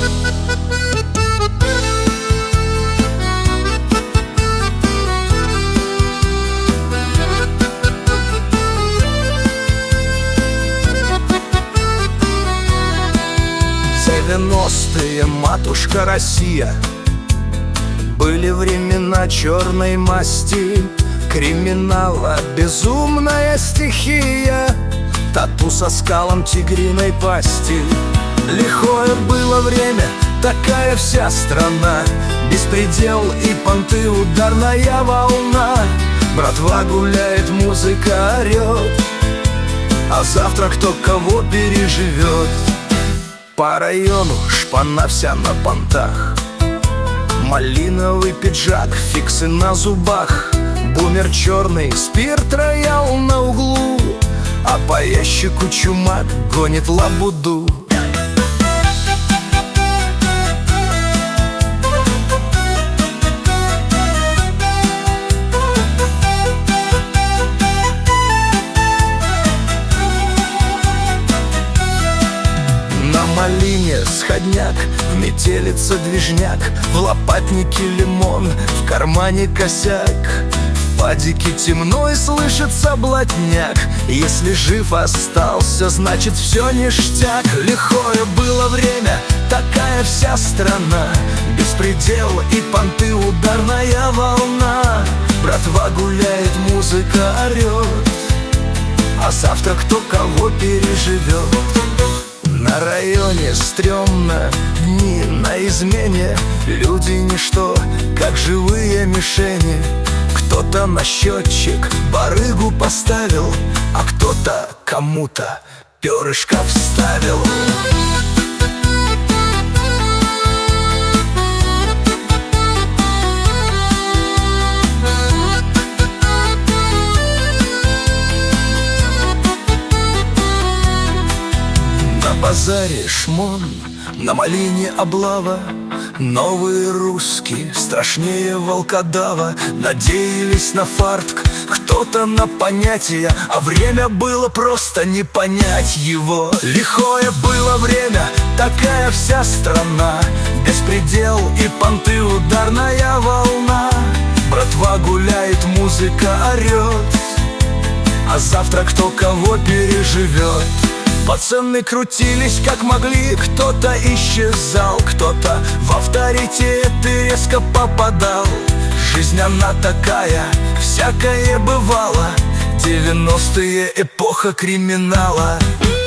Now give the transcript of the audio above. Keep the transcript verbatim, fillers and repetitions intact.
Девяностые, матушка Россия, были времена черной масти, криминала безумная стихия, тату со скалом тигриной пасти. Лихое было время, такая вся страна, беспредел и понты, ударная волна. Братва гуляет, музыка орет, а завтра кто кого переживет. По району шпана вся на понтах, малиновый пиджак, фиксы на зубах. Бумер черный, спирт роял на углу, а по ящику чумак гонит лабуду. В малине сходняк, в метелице движняк, в лопатнике лимон, в кармане косяк. В падике темно и слышится блатняк, если жив остался, значит все ништяк. Лихое было время, такая вся страна, беспредел и понты, ударная волна. Братва гуляет, музыка орет, а завтра кто кого переживет. На районе стрёмно, дни на измене, люди ничто, как живые мишени. Кто-то на счетчик барыгу поставил, а кто-то кому-то перышко вставил. На базаре шмон, на малине облава, новые русские, страшнее волкодава. Надеялись на фартк, кто-то на понятия, а время было просто не понять его. Лихое было время, такая вся страна, беспредел и понты, ударная волна. Братва гуляет, музыка орет, а завтра кто кого переживет. Пацаны крутились как могли, кто-то исчезал, кто-то в авторитеты резко попадал. Жизнь она такая, всякое бывало, девяностые, эпоха криминала.